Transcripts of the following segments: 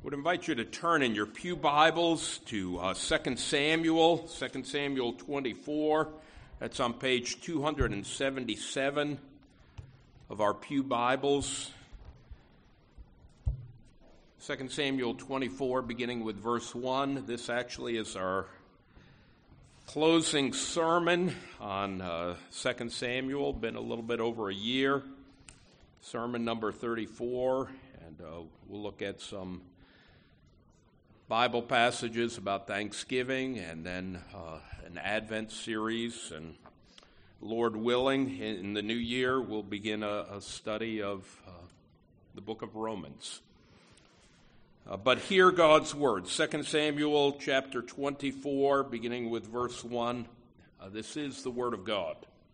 would invite you to turn in your pew Bibles to 2 Samuel 24. That's on page 277 of our pew Bibles. 2 Samuel 24, beginning with verse 1. This actually is our closing sermon on 2 Samuel. Been a little bit over a year. Sermon number 34, and we'll look at some Bible passages about Thanksgiving and then an Advent series. And Lord willing, in the new year, we'll begin a study of the book of Romans. But hear God's word. 2 Samuel chapter 24, beginning with verse 1. This is the word of God.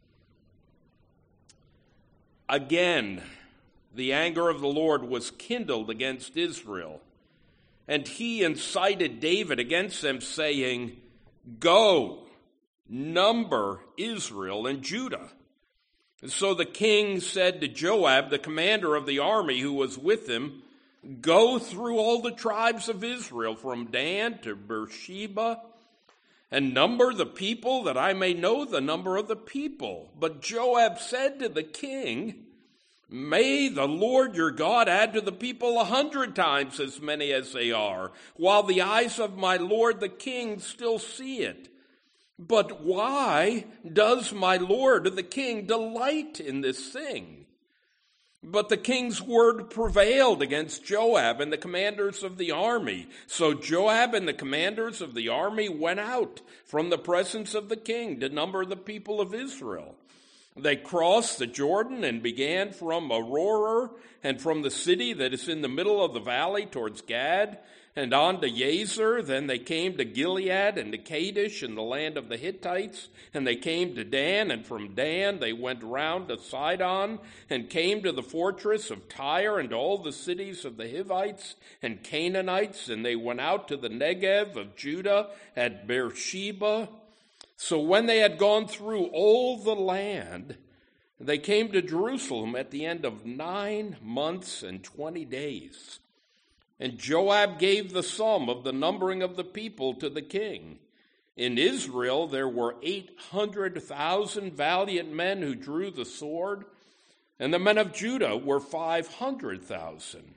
Again, the anger of the Lord was kindled against Israel, and he incited David against them, saying, "Go, number Israel and Judah." And so the king said to Joab, the commander of the army who was with him, "Go through all the tribes of Israel, from Dan to Beersheba, and number the people, that I may know the number of the people." But Joab said to the king, "May the Lord your God add to the people 100 times as many as they are, while the eyes of my lord the king still see it. But why does my lord the king delight in this thing?" But the king's word prevailed against Joab and the commanders of the army. So Joab and the commanders of the army went out from the presence of the king to number the people of Israel. They crossed the Jordan and began from Aroer and from the city that is in the middle of the valley towards Gad and on to Yazer. Then they came to Gilead and to Kadesh in the land of the Hittites. And they came to Dan, and from Dan they went round to Sidon and came to the fortress of Tyre and all the cities of the Hivites and Canaanites. And they went out to the Negev of Judah at Beersheba. So when they had gone through all the land, they came to Jerusalem at the end of 9 months and 20 days. And Joab gave the sum of the numbering of the people to the king. In Israel there were 800,000 valiant men who drew the sword, and the men of Judah were 500,000.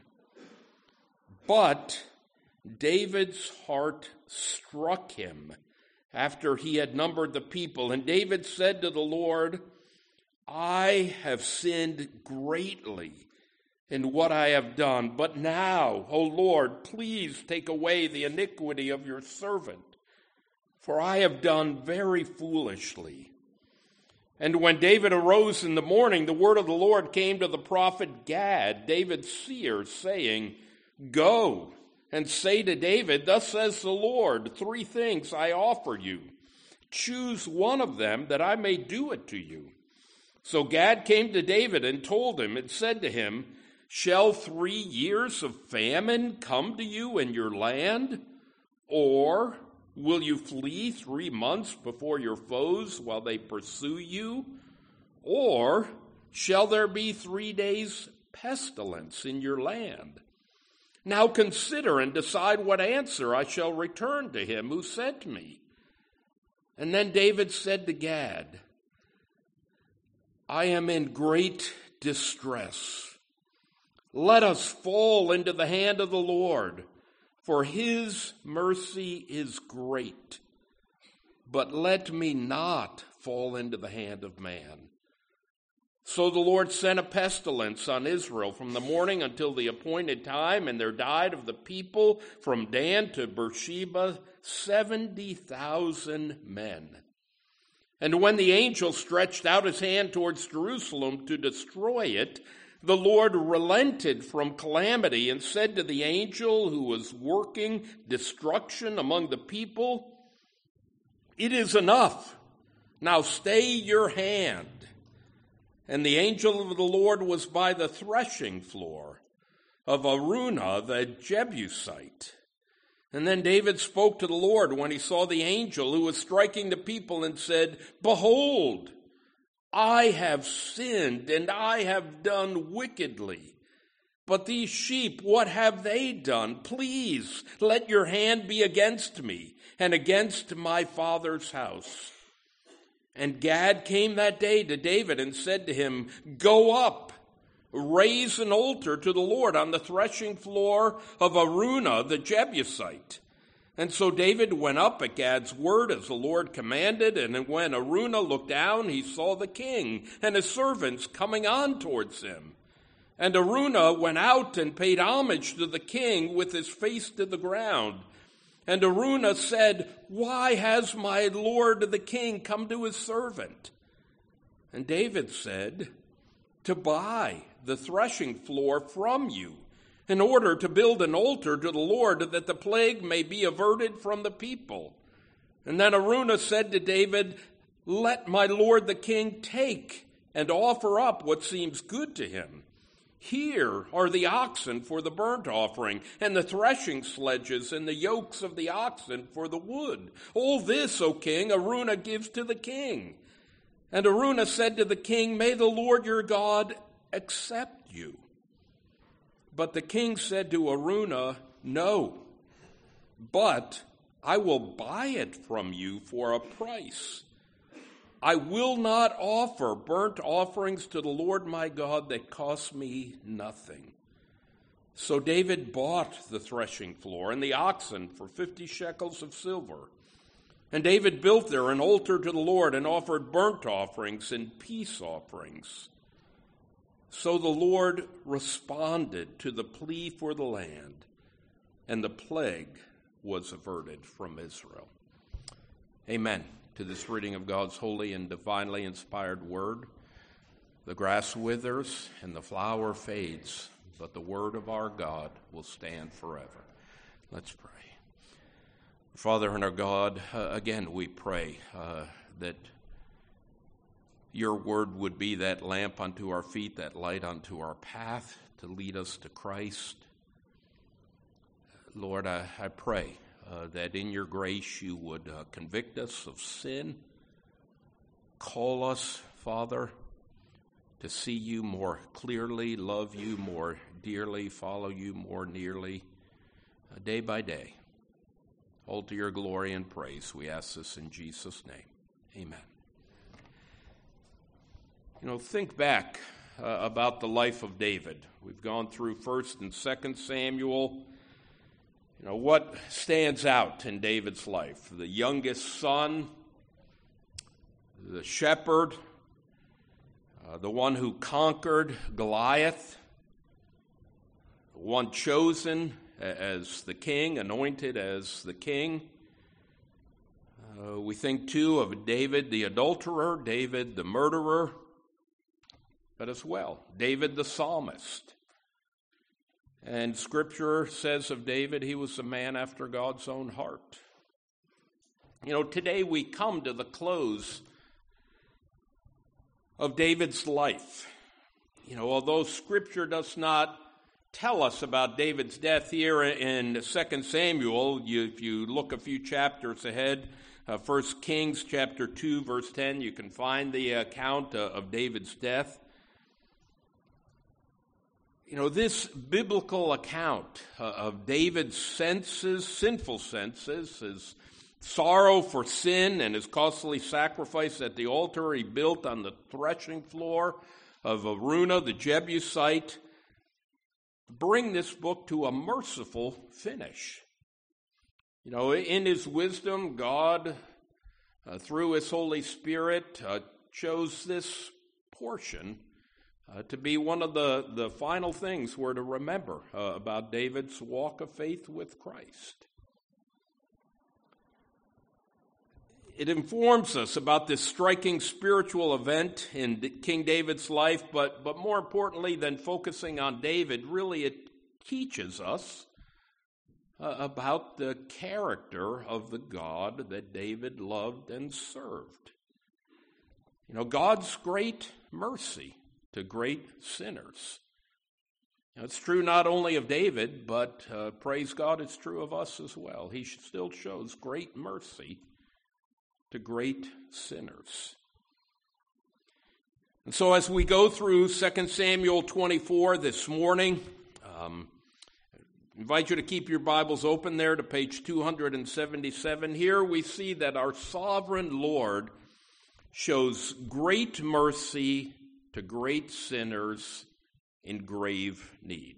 But David's heart struck him after he had numbered the people. And David said to the Lord, "I have sinned greatly in what I have done. But now, O Lord, please take away the iniquity of your servant, for I have done very foolishly." And when David arose in the morning, the word of the Lord came to the prophet Gad, David's seer, saying, "Go and say to David, thus says the Lord, 3 things I offer you. Choose one of them, that I may do it to you." So Gad came to David and told him and said to him, "Shall 3 years of famine come to you in your land? Or will you flee 3 months before your foes while they pursue you? Or shall there be 3 days pestilence in your land? Now consider and decide what answer I shall return to him who sent me." And then David said to Gad, "I am in great distress. Let us fall into the hand of the Lord, for his mercy is great. But let me not fall into the hand of man." So the Lord sent a pestilence on Israel from the morning until the appointed time, and there died of the people from Dan to Beersheba 70,000 men. And when the angel stretched out his hand towards Jerusalem to destroy it, the Lord relented from calamity and said to the angel who was working destruction among the people, "It is enough. Now stay your hand." And the angel of the Lord was by the threshing floor of Araunah the Jebusite. And then David spoke to the Lord when he saw the angel who was striking the people and said, "Behold, I have sinned and I have done wickedly. But these sheep, what have they done? Please let your hand be against me and against my father's house. And Gad came that day to David and said to him, Go up, raise an altar to the Lord on the threshing floor of Araunah the Jebusite. And so David went up at Gad's word as the Lord commanded, and when Araunah looked down, he saw the king and his servants coming on towards him. And Araunah went out and paid homage to the king with his face to the ground. And Araunah said, Why has my lord the king come to his servant? And David said, To buy the threshing floor from you, in order to build an altar to the Lord, that the plague may be averted from the people. And then Araunah said to David, Let my lord the king take and offer up what seems good to him. Here are the oxen for the burnt offering, and the threshing sledges, and the yokes of the oxen for the wood. All this, O king, Araunah gives to the king. And Araunah said to the king, May the Lord your God accept you. But the king said to Araunah, No, but I will buy it from you for a price. I will not offer burnt offerings to the Lord my God that cost me nothing. So David bought the threshing floor and the oxen for 50 shekels of silver. And David built there an altar to the Lord and offered burnt offerings and peace offerings. So the Lord responded to the plea for the land, and the plague was averted from Israel. Amen. To this reading of God's holy and divinely inspired word. The grass withers and the flower fades, but the word of our God will stand forever. Let's pray. Father and our God, again we pray that your word would be that lamp unto our feet, that light unto our path, to lead us to Christ. Lord, I pray that in your grace you would convict us of sin, call us, Father, to see you more clearly, love you more dearly, follow you more nearly, day by day. All to your glory and praise. We ask this in Jesus' name. Amen. Think back about the life of David. We've gone through 1 and 2 Samuel. What stands out in David's life? The youngest son, the shepherd, the one who conquered Goliath, the one chosen as the king, anointed as the king. We think, too, of David the adulterer, David the murderer, but as well, David the psalmist. And Scripture says of David, he was a man after God's own heart. Today we come to the close of David's life. Although Scripture does not tell us about David's death here in 2 Samuel, if you look a few chapters ahead, 1 Kings chapter 2, verse 10, you can find the account of David's death. This biblical account of David's sinful senses, his sorrow for sin and his costly sacrifice at the altar he built on the threshing floor of Araunah the Jebusite, bring this book to a merciful finish. In his wisdom, God, through his Holy Spirit, chose this portion to be one of the final things we're to remember about David's walk of faith with Christ. It informs us about this striking spiritual event in King David's life, but more importantly than focusing on David, really it teaches us about the character of the God that David loved and served. God's great mercy to great sinners. It's true not only of David, but praise God, it's true of us as well. He still shows great mercy to great sinners. And so as we go through 2 Samuel 24 this morning, Invite you to keep your Bibles open there to page 277. Here we see that our sovereign Lord shows great mercy to great sinners in grave need.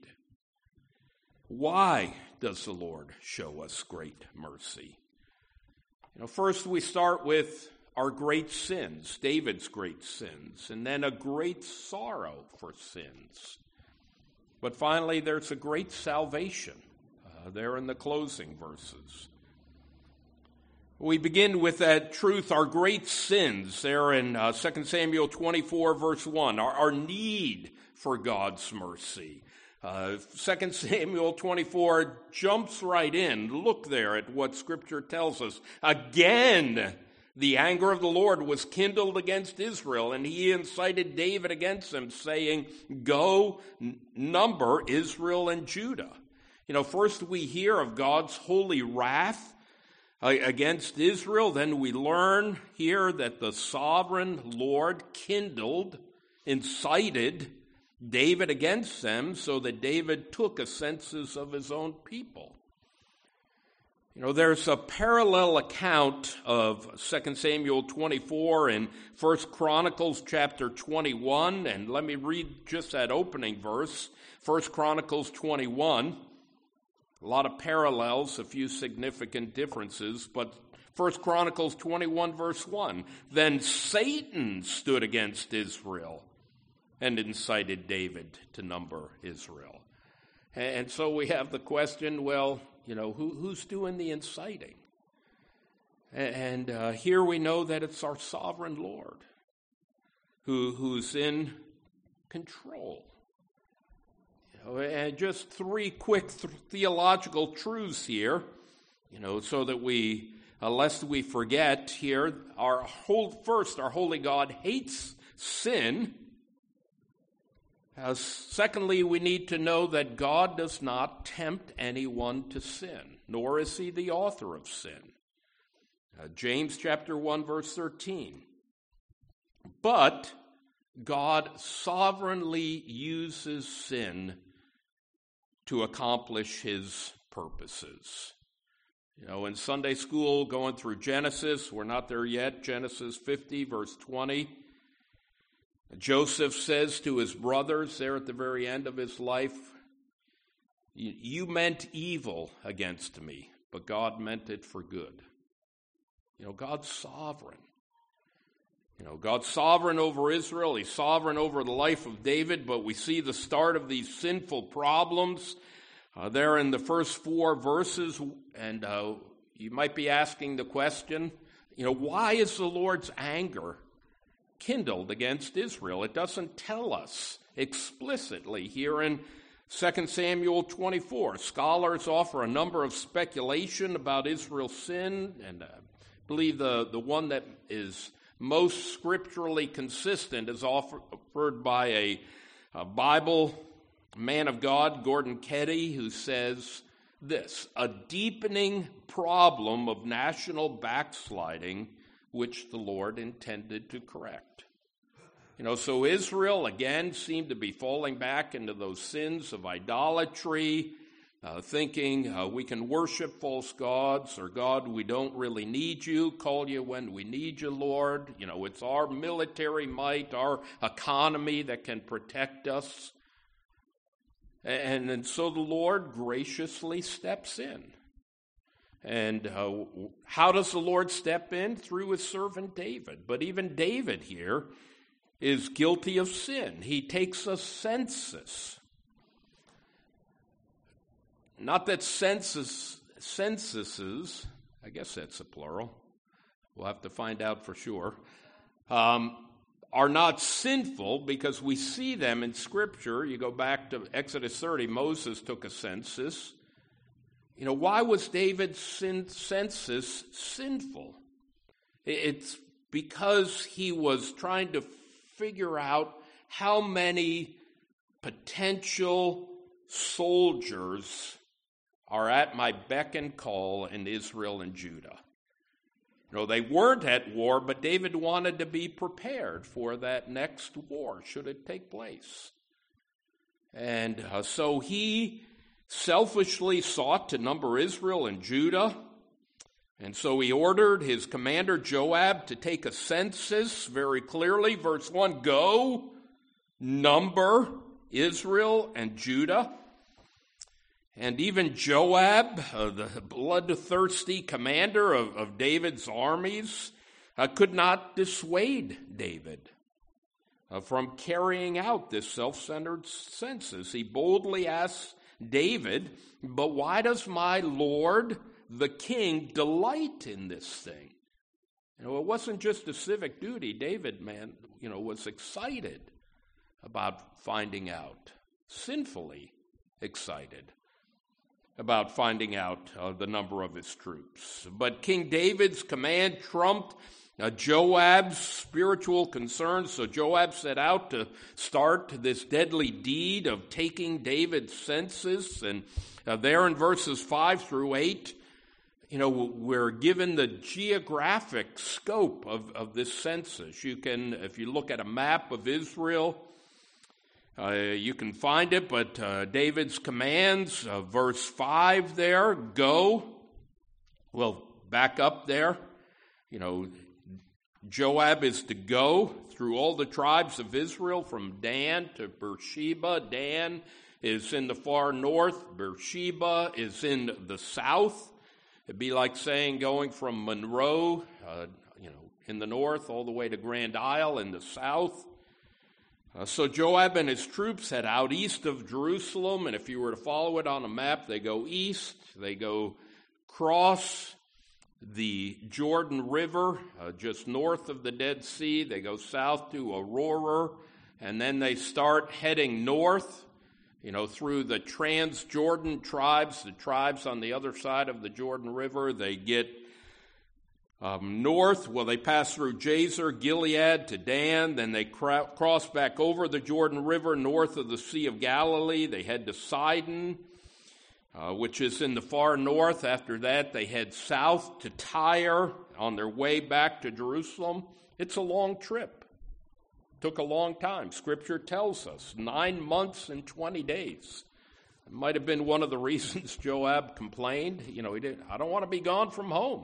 Why does the Lord show us great mercy? First we start with our great sins, David's great sins, and then a great sorrow for sins. But finally, there's a great salvation there in the closing verses. We begin with that truth, our great sins, there in 2 Samuel 24, verse 1, our need for God's mercy. 2 Samuel 24 jumps right in. Look there at what Scripture tells us. Again, the anger of the Lord was kindled against Israel, and he incited David against them, saying, "Go, number Israel and Judah." First we hear of God's holy wrath against Israel. Then we learn here that the sovereign Lord incited David against them, so that David took a census of his own people. There's a parallel account of 2 Samuel 24 and 1 Chronicles chapter 21, and let me read just that opening verse, 1 Chronicles 21. A lot of parallels, a few significant differences, but 1 Chronicles 21 verse 1, "Then Satan stood against Israel and incited David to number Israel." And so we have the question, well, who's doing the inciting? And here we know that it's our sovereign Lord who's in control. And just three quick theological truths here, so that we, lest we forget here, our holy God hates sin. Secondly, we need to know that God does not tempt anyone to sin, nor is he the author of sin. James chapter 1, verse 13. But God sovereignly uses sin to accomplish his purposes. In Sunday school, going through Genesis, we're not there yet, Genesis 50, verse 20. Joseph says to his brothers there at the very end of his life, "You meant evil against me, but God meant it for good." God's sovereign. God's sovereign over Israel. He's sovereign over the life of David, but we see the start of these sinful problems there in the first 4 verses, and you might be asking the question, why is the Lord's anger kindled against Israel? It doesn't tell us explicitly here in 2 Samuel 24. Scholars offer a number of speculation about Israel's sin, and I believe the one that is most scripturally consistent is offered by a Bible man of God, Gordon Ketty, who says this: "A deepening problem of national backsliding which the Lord intended to correct." So Israel, again, seemed to be falling back into those sins of idolatry, thinking we can worship false gods, or God, we don't really need you, call you when we need you, Lord. It's our military might, our economy that can protect us. And so the Lord graciously steps in. And how does the Lord step in? Through his servant David. But even David here is guilty of sin. He takes a census. Not that censuses, I guess that's a plural. We'll have to find out for sure, are not sinful, because we see them in Scripture. You go back to Exodus 30, Moses took a census. Why was David's census sinful? It's because he was trying to figure out how many potential soldiers are at my beck and call in Israel and Judah. They weren't at war, but David wanted to be prepared for that next war, should it take place. And so he selfishly sought to number Israel and Judah. And so he ordered his commander Joab to take a census very clearly. Verse 1, go, number Israel and Judah. And even Joab, the bloodthirsty commander of David's armies, could not dissuade David from carrying out this self-centered census. He boldly asked David, but why does my Lord the king delight in this thing? It wasn't just a civic duty. David, was excited about finding out, sinfully excited about finding out the number of his troops. But King David's command trumped Joab's spiritual concerns, so Joab set out to start this deadly deed of taking David's census. And there in verses 5 through 8, we're given the geographic scope of this census. You can, if you look at a map of Israel, you can find it, but David's commands, verse 5 there, go. Well, back up there, Joab is to go through all the tribes of Israel from Dan to Beersheba. Dan is in the far north. Beersheba is in the south. It'd be like saying going from Monroe, in the north, all the way to Grand Isle in the south. So Joab and his troops head out east of Jerusalem, and if you were to follow it on a map, they go east, they go cross the Jordan River, just north of the Dead Sea. They go south to Aurora, and then they start heading north, through the Transjordan tribes, the tribes on the other side of the Jordan River. They get north. Well, they pass through Jazer, Gilead to Dan. Then they cross back over the Jordan River north of the Sea of Galilee. They head to Sidon, which is in the far north. After that, they head south to Tyre on their way back to Jerusalem. It's a long trip. Took a long time. Scripture tells us 9 months and 20 days. It might have been one of the reasons Joab complained. He didn't. I don't want to be gone from home.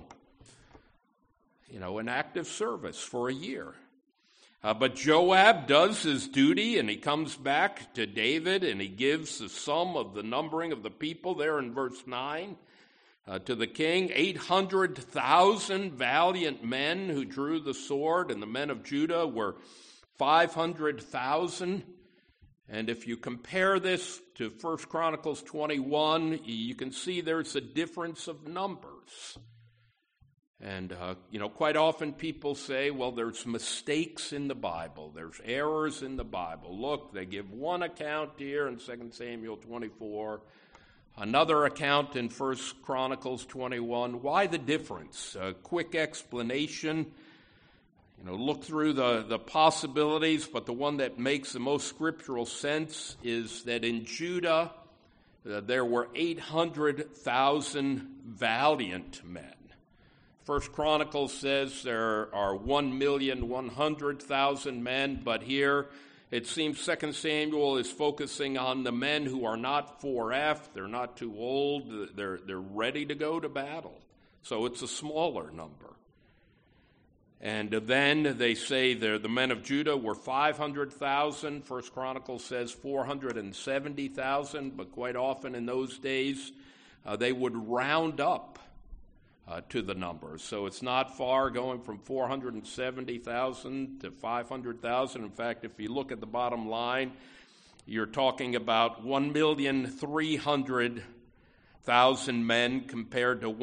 In active service for a year. But Joab does his duty, and he comes back to David, and he gives the sum of the numbering of the people there in verse 9 to the king. 800,000 valiant men who drew the sword, and the men of Judah were 500,000. And if you compare this to 1 Chronicles 21, you can see there's a difference of numbers. And, quite often people say, well, there's mistakes in the Bible. There's errors in the Bible. Look, they give one account here in 2 Samuel 24, another account in 1 Chronicles 21. Why the difference? A quick explanation. Look through the possibilities, but the one that makes the most scriptural sense is that in Judah, there were 800,000 valiant men. First Chronicles says there are 1,100,000 men, but here it seems 2 Samuel is focusing on the men who are not 4F, they're not too old, they're ready to go to battle. So it's a smaller number. And then they say the men of Judah were 500,000. First Chronicles says 470,000, but quite often in those days they would round up to the numbers. So it's not far going from 470,000 to 500,000. In fact, if you look at the bottom line, you're talking about 1,300,000 men compared to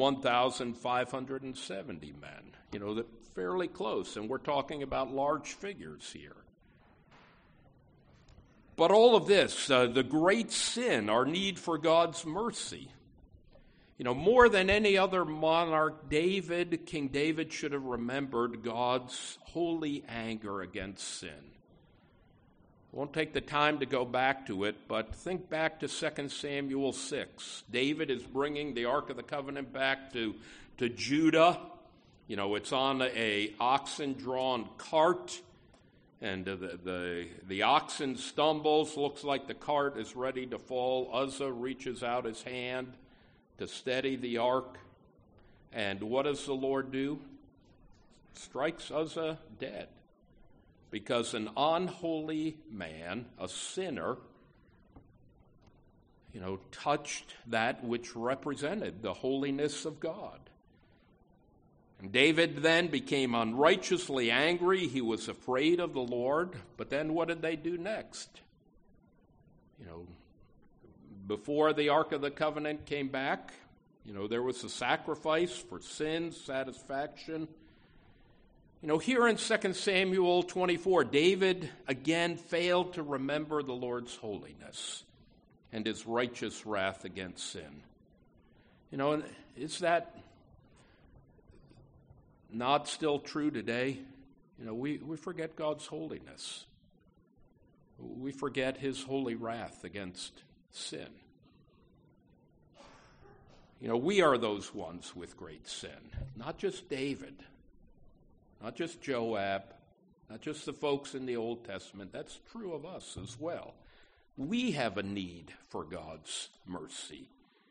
1,570 men. That fairly close, and we're talking about large figures here. But all of this, the great sin, our need for God's mercy, more than any other monarch, King David should have remembered God's holy anger against sin. I won't take the time to go back to it, but think back to 2 Samuel 6. David is bringing the Ark of the Covenant back to Judah. It's on a oxen-drawn cart, and the oxen stumbles, looks like the cart is ready to fall. Uzzah reaches out his hand to steady the ark, and what does the Lord do? Strikes Uzzah dead, because an unholy man, a sinner, touched that which represented the holiness of God. And David then became unrighteously angry. He was afraid of the Lord. But then what did they do next? Before the Ark of the Covenant came back, there was a sacrifice for sin, satisfaction. Here in 2 Samuel 24, David again failed to remember the Lord's holiness and his righteous wrath against sin. Is that not still true today? We forget God's holiness. We forget his holy wrath against sin. We are those ones with great sin, not just David, not just Joab, not just the folks in the Old Testament. That's true of us as well. We have a need for God's mercy.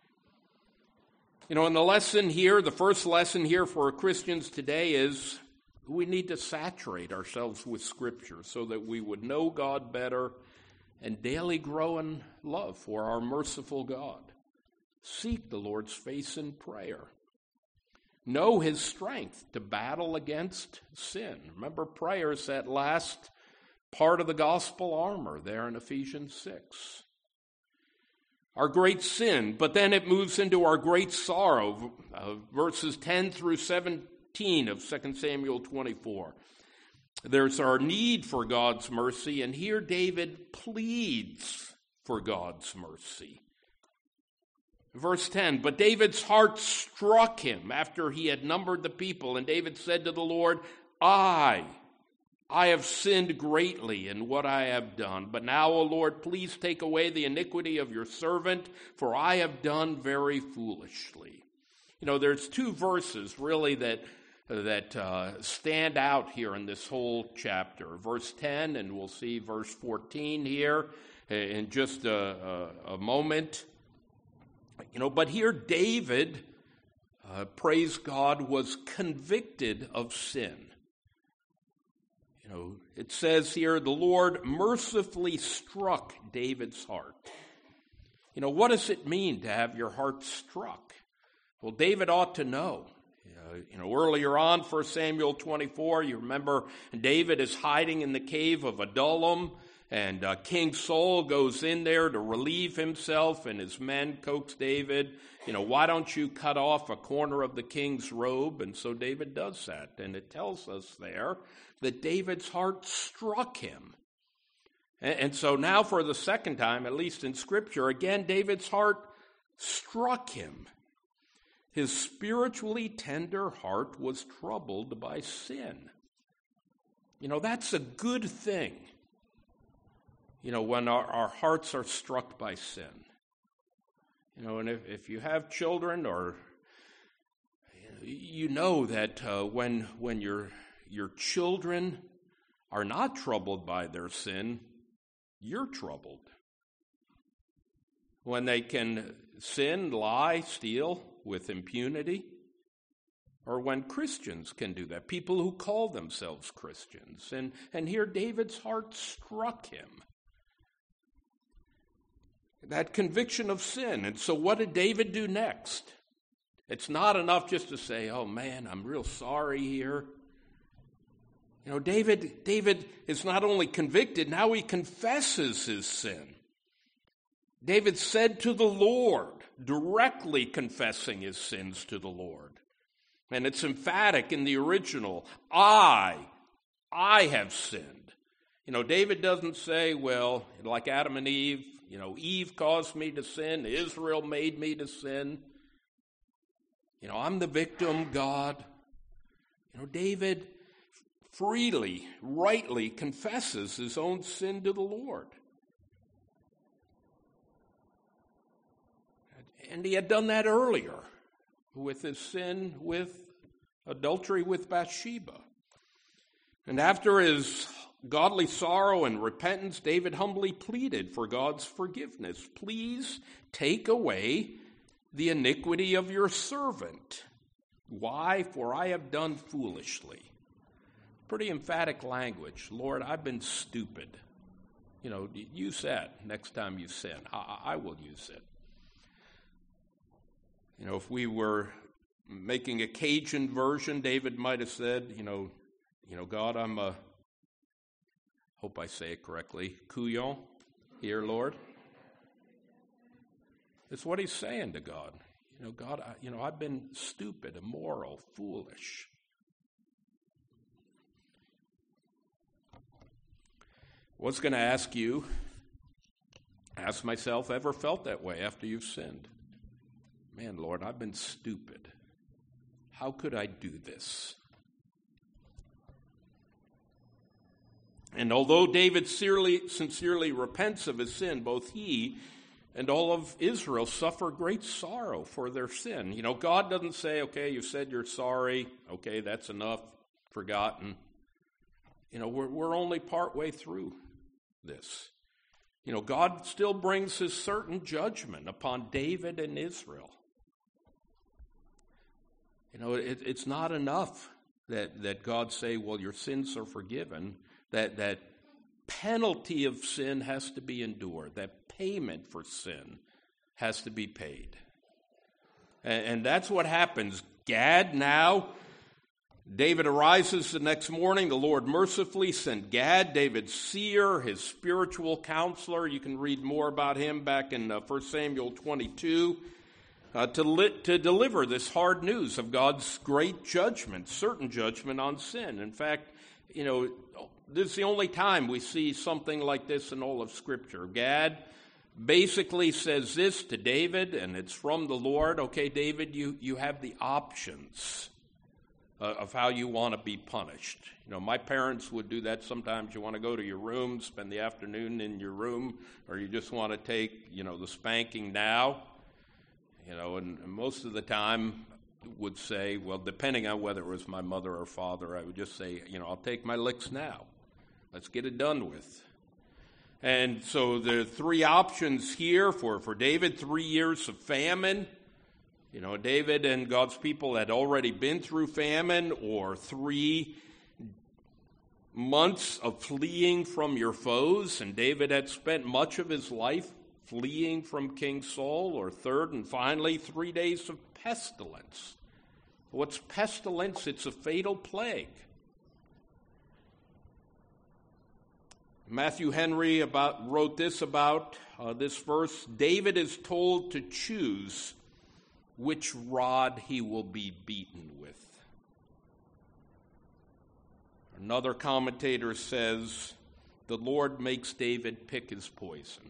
In the lesson here, the first lesson here for Christians today is we need to saturate ourselves with Scripture so that we would know God better and daily grow in love for our merciful God. Seek the Lord's face in prayer. Know his strength to battle against sin. Remember, prayer is that last part of the gospel armor there in Ephesians 6. Our great sin, but then it moves into our great sorrow, verses 10 through 17 of 2 Samuel 24. There's our need for God's mercy, and here David pleads for God's mercy. Verse 10, but David's heart struck him after he had numbered the people, and David said to the Lord, I have sinned greatly in what I have done. But now, O Lord, please take away the iniquity of your servant, for I have done very foolishly. There's two verses really that stand out here in this whole chapter. Verse 10, and we'll see verse 14 here in just a moment. But here David, praise God, was convicted of sin. It says here, the Lord mercifully struck David's heart. What does it mean to have your heart struck? Well, David ought to know. Earlier on, 1 Samuel 24, you remember David is hiding in the cave of Adullam, and King Saul goes in there to relieve himself, and his men coax David, why don't you cut off a corner of the king's robe? And so David does that, and it tells us there that David's heart struck him. And so now for the second time, at least in Scripture, again, David's heart struck him. His spiritually tender heart was troubled by sin. That's a good thing, when our hearts are struck by sin. And if you have children, or that when your children are not troubled by their sin, you're troubled. When they can sin, lie, steal with impunity, or when Christians can do that, people who call themselves Christians. And here David's heart struck him. That conviction of sin. And so what did David do next? It's not enough just to say, oh man, I'm real sorry here. David is not only convicted, now he confesses his sin. David said to the Lord, directly confessing his sins to the Lord. And it's emphatic in the original, I have sinned. David doesn't say, well, like Adam and Eve, Eve caused me to sin, Israel made me to sin. I'm the victim, God. David freely, rightly confesses his own sin to the Lord. And he had done that earlier with his sin with adultery with Bathsheba. And after his godly sorrow and repentance, David humbly pleaded for God's forgiveness. Please take away the iniquity of your servant. Why? For I have done foolishly. Pretty emphatic language. Lord, I've been stupid. Use that next time you sin. I will use it. If we were making a Cajun version, David might have said, God, I'm a, hope I say it correctly, couillon here, Lord. It's what he's saying to God. God, I've been stupid, immoral, foolish. I was going to ask myself, ever felt that way after you've sinned? Man, Lord, I've been stupid. How could I do this? And although David sincerely repents of his sin, both he and all of Israel suffer great sorrow for their sin. God doesn't say, okay, you said you're sorry. Okay, that's enough. Forgotten. We're only partway through this. God still brings his certain judgment upon David and Israel. It's not enough that God say, well, your sins are forgiven. That penalty of sin has to be endured. That payment for sin has to be paid. And that's what happens. Gad now, David arises the next morning. The Lord mercifully sent Gad, David's seer, his spiritual counselor. You can read more about him back in 1 Samuel 22. To deliver this hard news of God's great judgment, certain judgment on sin. In fact, this is the only time we see something like this in all of Scripture. Gad basically says this to David, and it's from the Lord. Okay, David, you have the options of how you want to be punished. My parents would do that sometimes. You want to go to your room, spend the afternoon in your room, or you just want to take, the spanking now. And most of the time would say, well, depending on whether it was my mother or father, I would just say, I'll take my licks now. Let's get it done with. And so there are three options here for David, 3 years of famine. David and God's people had already been through famine, or 3 months of fleeing from your foes, and David had spent much of his life fleeing from King Saul, or third and finally 3 days of pestilence. What's pestilence? It's a fatal plague. Matthew Henry wrote this about this verse. David is told to choose which rod he will be beaten with. Another commentator says, the Lord makes David pick his poison.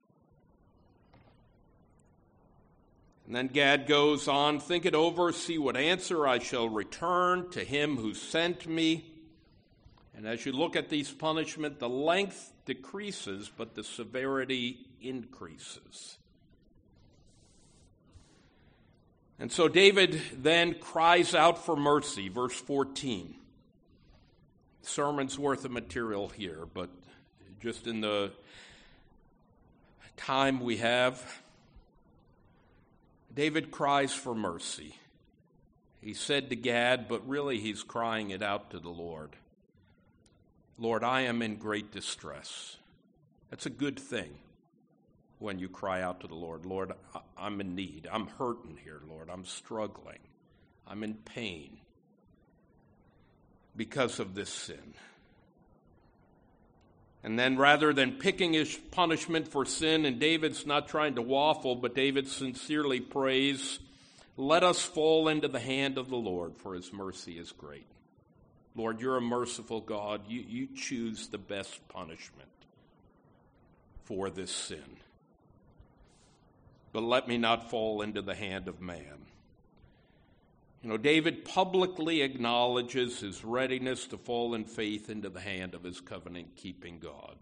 And then Gad goes on, think it over, see what answer I shall return to him who sent me. And as you look at these punishments, the length decreases, but the severity increases. And so David then cries out for mercy, verse 14. Sermon's worth of material here, but just in the time we have, David cries for mercy. He said to Gad, but really he's crying it out to the Lord. Lord, I am in great distress. That's a good thing when you cry out to the Lord. Lord, I'm in need. I'm hurting here, Lord. I'm struggling. I'm in pain because of this sin. And then rather than picking his punishment for sin, and David's not trying to waffle, but David sincerely prays, let us fall into the hand of the Lord, for his mercy is great. Lord, you're a merciful God. You choose the best punishment for this sin. But let me not fall into the hand of man. David publicly acknowledges his readiness to fall in faith into the hand of his covenant-keeping God.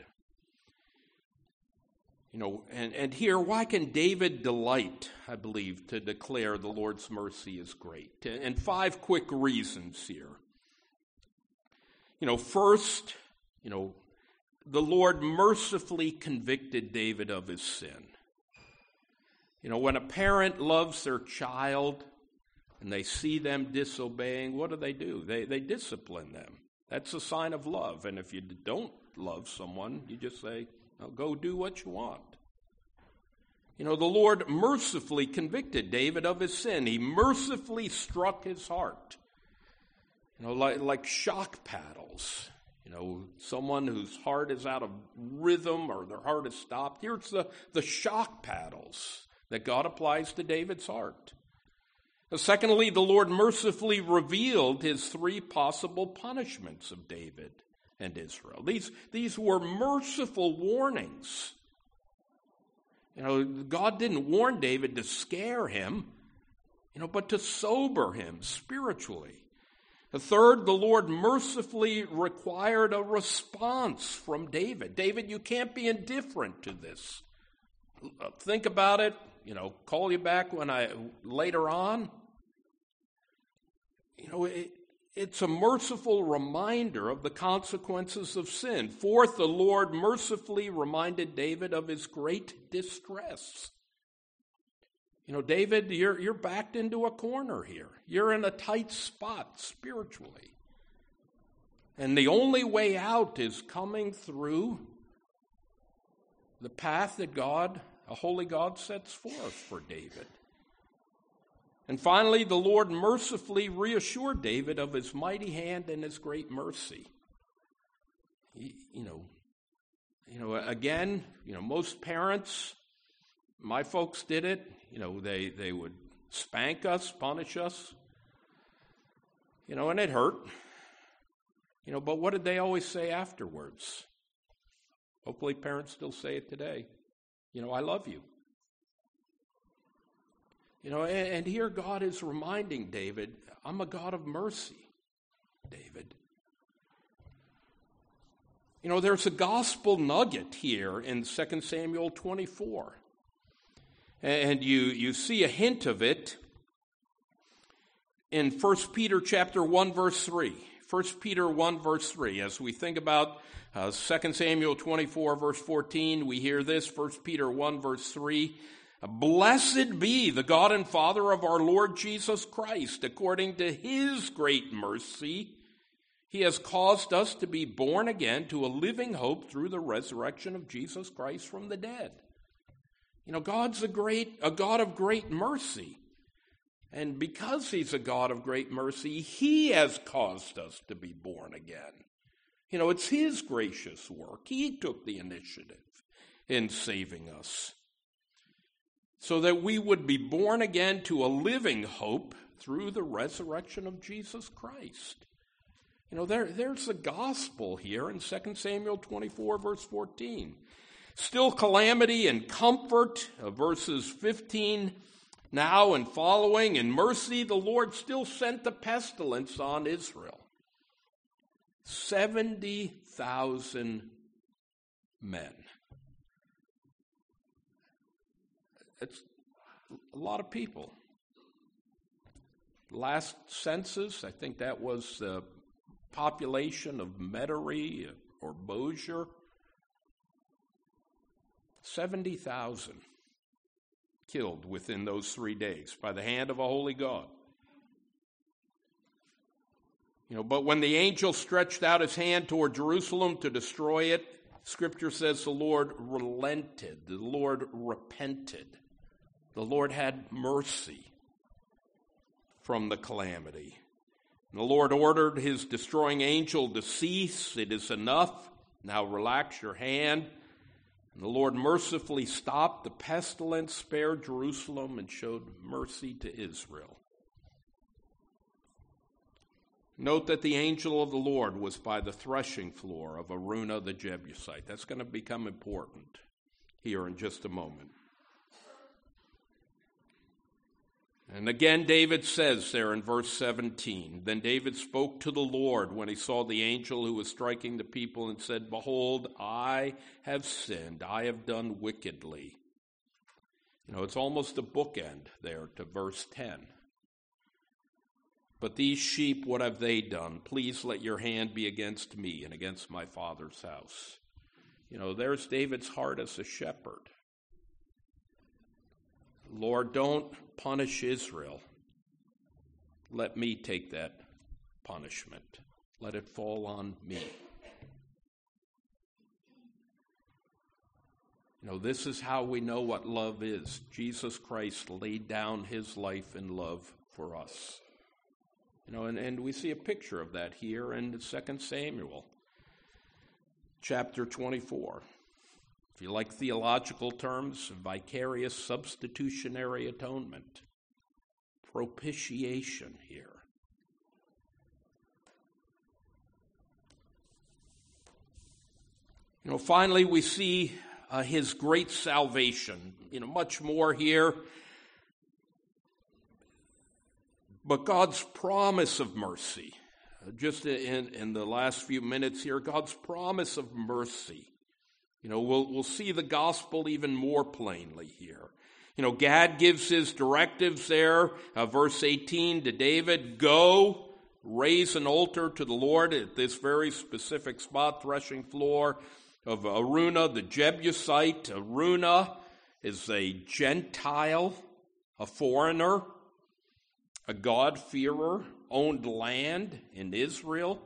And here, why can David delight, I believe, to declare the Lord's mercy is great? And 5 quick reasons here. First, the Lord mercifully convicted David of his sin. When a parent loves their child and they see them disobeying, what do? They discipline them. That's a sign of love. And if you don't love someone, you just say, go do what you want. The Lord mercifully convicted David of his sin. He mercifully struck his heart. Like shock paddles. Someone whose heart is out of rhythm or their heart is stopped. Here's the shock paddles that God applies to David's heart. Secondly, the Lord mercifully revealed his three possible punishments of David and Israel. These were merciful warnings. God didn't warn David to scare him, but to sober him spiritually. Third, the Lord mercifully required a response from David. David, you can't be indifferent to this. Think about it, call you back later on. It's a merciful reminder of the consequences of sin. Fourth, the Lord mercifully reminded David of his great distress. David, you're backed into a corner here. You're in a tight spot spiritually. And the only way out is coming through the path that a holy God, sets forth for David. And finally, the Lord mercifully reassured David of his mighty hand and his great mercy. Again, most parents, my folks did it. They would spank us, punish us. And it hurt. But what did they always say afterwards? Hopefully parents still say it today. I love you. And here God is reminding David, I'm a God of mercy, David. There's a gospel nugget here in 2 Samuel 24. And you see a hint of it in 1 Peter chapter 1, verse 3. 1 Peter 1, verse 3. As we think about 2 Samuel 24, verse 14, we hear this, 1 Peter 1, verse 3. Blessed be the God and Father of our Lord Jesus Christ. According to his great mercy, he has caused us to be born again to a living hope through the resurrection of Jesus Christ from the dead. God's a God of great mercy. And because he's a God of great mercy, he has caused us to be born again. It's his gracious work. He took the initiative in saving us, so that we would be born again to a living hope through the resurrection of Jesus Christ. There's the gospel here in 2 Samuel 24, verse 14. Still calamity and comfort, verses 15 now and following. In mercy, the Lord still sent the pestilence on Israel. 70,000 men. It's a lot of people. Last census, I think that was the population of Metairie or Bossier. 70,000 killed within those 3 days by the hand of a holy God. But when the angel stretched out his hand toward Jerusalem to destroy it, Scripture says the Lord relented, the Lord repented. The Lord had mercy from the calamity. And the Lord ordered his destroying angel to cease. It is enough. Now relax your hand. And the Lord mercifully stopped the pestilence, spared Jerusalem, and showed mercy to Israel. Note that the angel of the Lord was by the threshing floor of Araunah the Jebusite. That's going to become important here in just a moment. And again, David says there in verse 17, Then David spoke to the Lord when he saw the angel who was striking the people and said, Behold, I have sinned. I have done wickedly. It's almost a bookend there to verse 10. But these sheep, what have they done? Please let your hand be against me and against my father's house. There's David's heart as a shepherd. Lord, don't punish Israel. Let me take that punishment. Let it fall on me. This is how we know what love is. Jesus Christ laid down his life in love for us. And we see a picture of that here in 2 Samuel, chapter 24. If you like theological terms, vicarious substitutionary atonement, propitiation here. Finally, we see his great salvation. Much more here. But God's promise of mercy. Just in the last few minutes here, God's promise of mercy. We'll see the gospel even more plainly here. Gad gives his directives there. Verse 18 to David, go, raise an altar to the Lord at this very specific spot, threshing floor of Araunah, the Jebusite. Araunah is a Gentile, a foreigner, a God-fearer, owned land in Israel.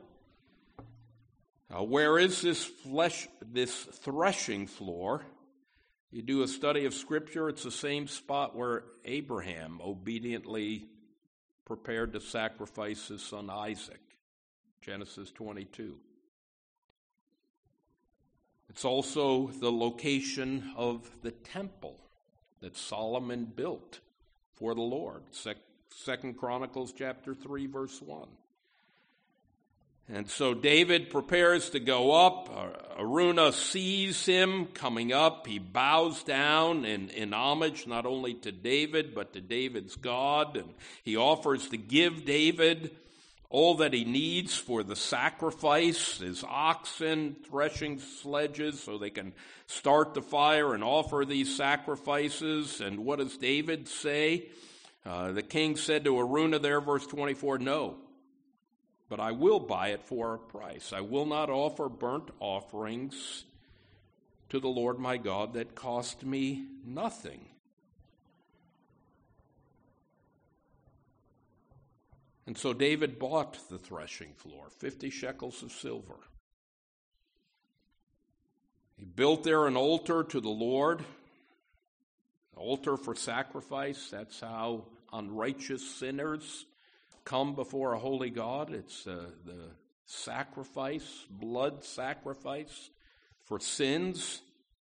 Where is this threshing floor? You do a study of Scripture, it's the same spot where Abraham obediently prepared to sacrifice his son Isaac, Genesis 22. It's also the location of the temple that Solomon built for the Lord, 2 Chronicles chapter 3, verse 1. And so David prepares to go up. Araunah sees him coming up. He bows down in homage not only to David, but to David's God. And he offers to give David all that he needs for the sacrifice, his oxen, threshing sledges, so they can start the fire and offer these sacrifices. And what does David say? The king said to Araunah there, verse 24, no, but I will buy it for a price. I will not offer burnt offerings to the Lord my God that cost me nothing. And so David bought the threshing floor, 50 shekels of silver. He built there an altar to the Lord, an altar for sacrifice. That's how unrighteous sinners come before a holy God. It's the sacrifice, blood sacrifice for sins.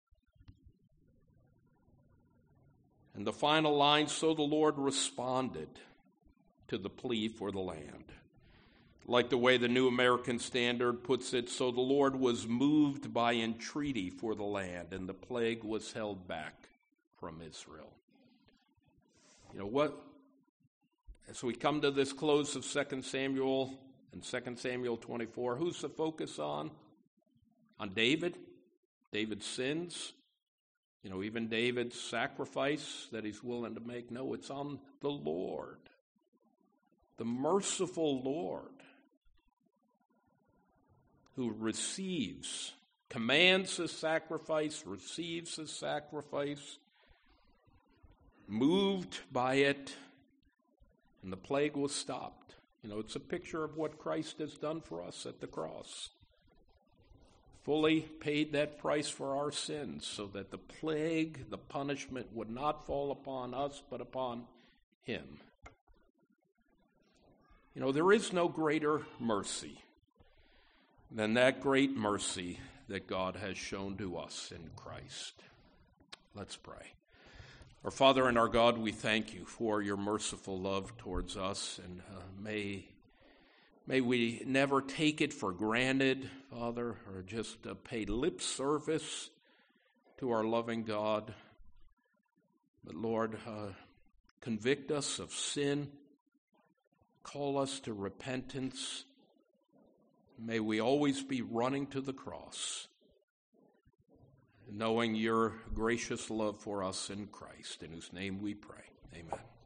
And the final line, so the Lord responded to the plea for the land. Like the way the New American Standard puts it, so the Lord was moved by entreaty for the land, and the plague was held back from Israel. As we come to this close of 2 Samuel and 2 Samuel 24, who's the focus on? On David? David's sins? Even David's sacrifice that he's willing to make? No, it's on the Lord. The merciful Lord who commands his sacrifice, receives his sacrifice, moved by it, and the plague was stopped. It's a picture of what Christ has done for us at the cross. Fully paid that price for our sins so that the plague, the punishment, would not fall upon us but upon him. There is no greater mercy than that great mercy that God has shown to us in Christ. Let's pray. Our Father and our God, we thank you for your merciful love towards us, and may we never take it for granted, Father, or just pay lip service to our loving God. But Lord, convict us of sin. Call us to repentance. May we always be running to the cross, knowing your gracious love for us in Christ, in whose name we pray. Amen.